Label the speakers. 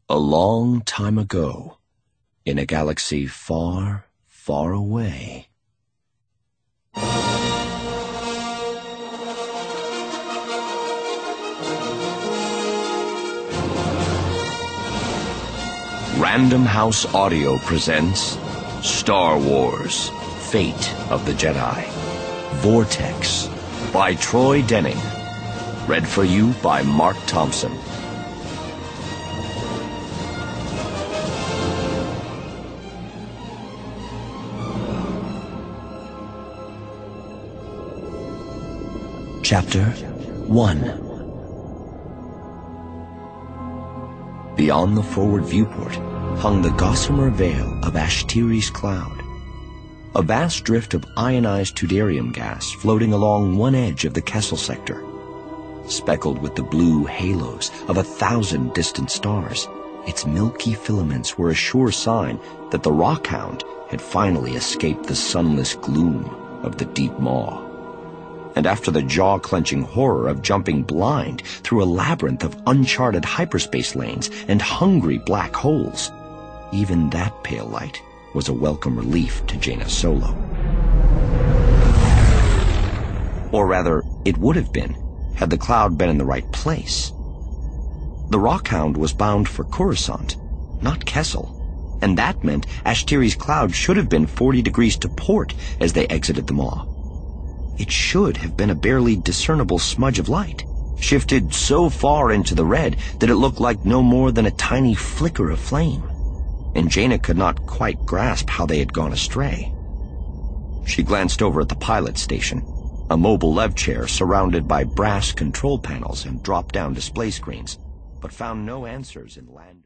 Speaker 1: A long time ago, in a galaxy far, far away. Random House Audio presents Star Wars: Fate of the Jedi. Vortex by Troy Denning. Read for you by Mark Thompson. Chapter 1. Beyond the forward viewport hung the gossamer veil of Ashtiri's cloud, a vast drift of ionized Tudarium gas floating along one edge of the Kessel sector. Speckled with the blue halos of 1,000 distant stars, its milky filaments were a sure sign that the Rockhound had finally escaped the sunless gloom of the deep maw. And after the jaw-clenching horror of jumping blind through a labyrinth of uncharted hyperspace lanes and hungry black holes, even that pale light was a welcome relief to Jaina Solo. Or rather, it would have been, had the cloud been in the right place. The Rockhound was bound for Coruscant, not Kessel, and that meant Ashtiri's cloud should have been 40 degrees to port as they exited the maw. It should have been a barely discernible smudge of light, shifted so far into the red that it looked like no more than a tiny flicker of flame, and Jaina could not quite grasp how they had gone astray. She glanced over at the pilot station, a mobile lev chair surrounded by brass control panels and drop-down display screens, but found no answers in land.